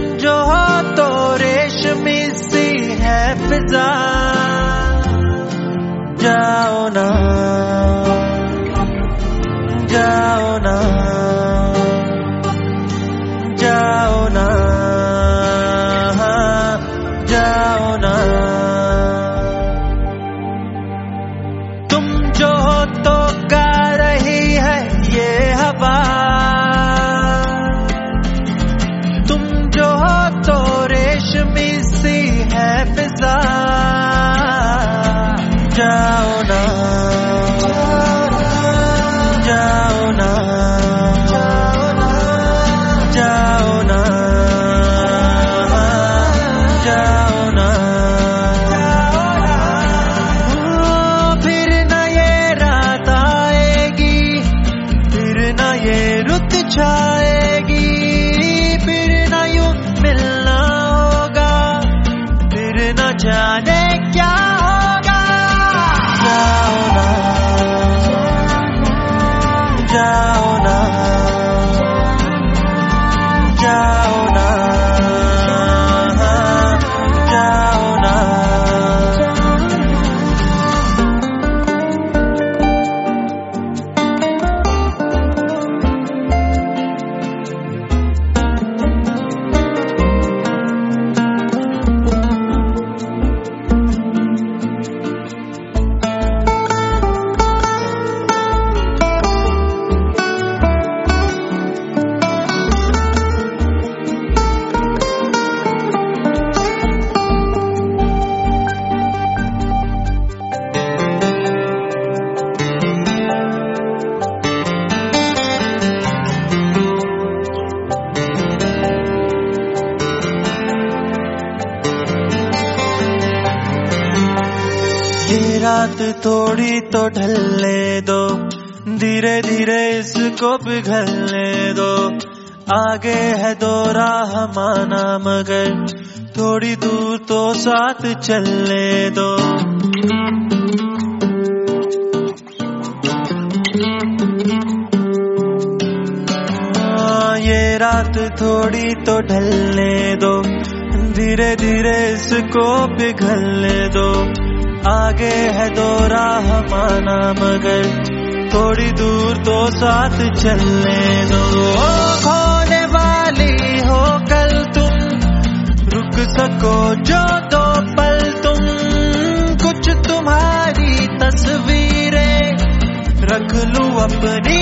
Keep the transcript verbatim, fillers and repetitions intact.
जो हो तो रेशमी सी है फिजा, जाओ ना जाओ ना जाओ ना जाओ ना। तुम जो हो तो गा रही है ये हवा, तुम जो हो तो रेशमी सी है फिजा, जाओ ना जाओ ना जाओ ना जाओ ना। फिर न ये रात आएगी, फिर न ये रुत छाएगी, फिर न यूं मिलना होगा, फिर न जाने क्या होगा। जाओ ना जाओ ना जाओ ना जाओ ना। ये रात थोड़ी तो ढलने दो, धीरे धीरे इसको पिघलने दो। आगे है दो राह माना मगर थोड़ी दूर तो साथ चलने दो। ये रात थोड़ी तो ढलने दो, धीरे धीरे इसको पिघलने दो। आगे है दो राह माना मगर थोड़ी दूर तो साथ चलने दो। ओ खोने वाली हो कल तुम, रुक सको जो दो पल तुम, कुछ तुम्हारी तस्वीरें रख लूं अपनी